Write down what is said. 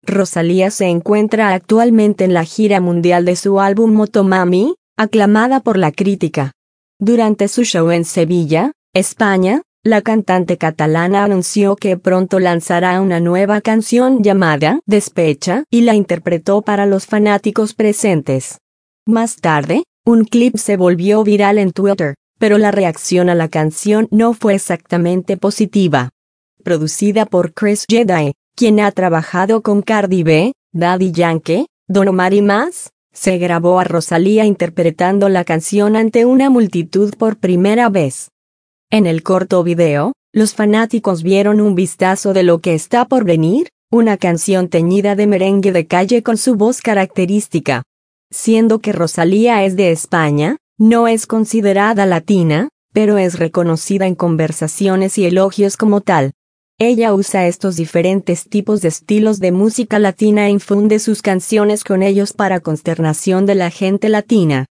Rosalía se encuentra actualmente en la gira mundial de su álbum Motomami, aclamada por la crítica. Durante su show en Sevilla, España, la cantante catalana anunció que pronto lanzará una nueva canción llamada Despecha y la interpretó para los fanáticos presentes. Más tarde, un clip se volvió viral en Twitter, pero la reacción a la canción no fue exactamente positiva. Producida por Chris Jedi, quien ha trabajado con Cardi B, Daddy Yankee, Don Omar y más, se grabó a Rosalía interpretando la canción ante una multitud por primera vez. En el corto video, los fanáticos vieron un vistazo de lo que está por venir, una canción teñida de merengue de calle con su voz característica. Siendo que Rosalía es de España, no es considerada latina, pero es reconocida en conversaciones y elogios como tal. Ella usa estos diferentes tipos de estilos de música latina e infunde sus canciones con ellos para consternación de la gente latina.